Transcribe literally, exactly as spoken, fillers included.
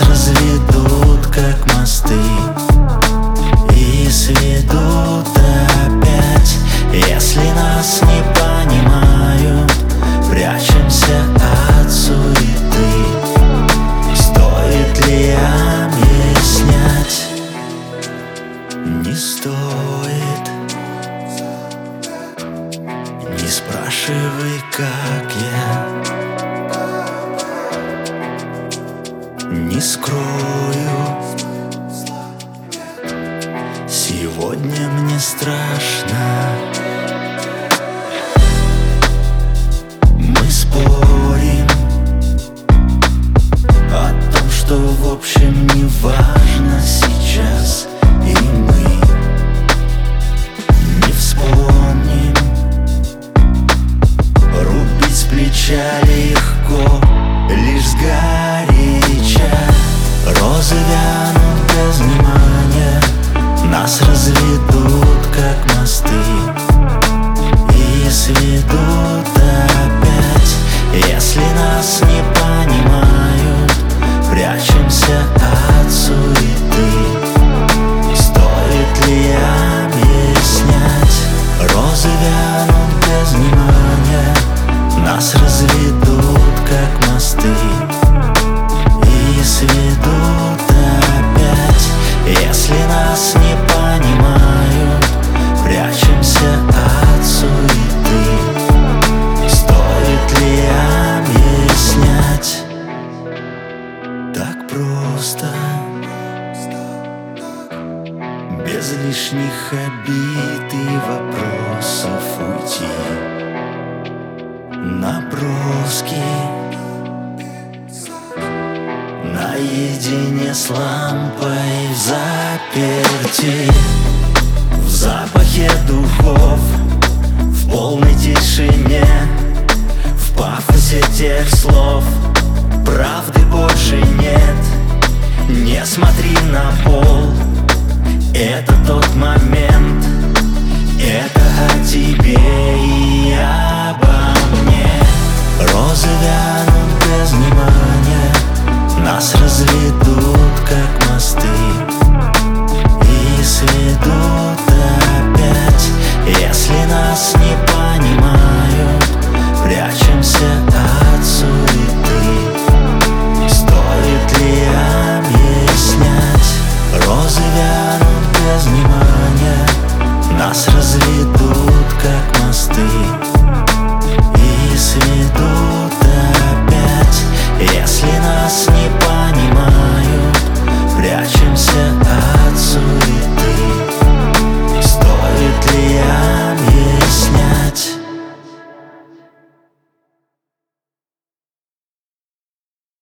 разведут, как мосты, и сведут опять. Если нас не понимают, прячемся от суеты. Стоит ли объяснять? Не стоит. Не спрашивай, как я. Не скрою, сегодня мне страшно. Мы спорим о том, что в общем не важно сейчас, и мы не вспомним. Рубить с плеча легко, лишь сгоряча. Розы вянут без внимания, нас разведут, как мосты, и сведут опять. Если нас не понимают, прячемся от суеты. Стоит ли объяснять? Розы вянут без внимания, нас разведут, как мосты, и сведут опять. Если нас не понимают, прячемся от суеты. Стоит ли объяснять? Так просто, без лишних обид и вопросов уйти. Наброски наедине с лампой в заперти, в запахе духов, в полной тишине, в пафосе тех слов. Правды больше нет. Не смотри на пол, это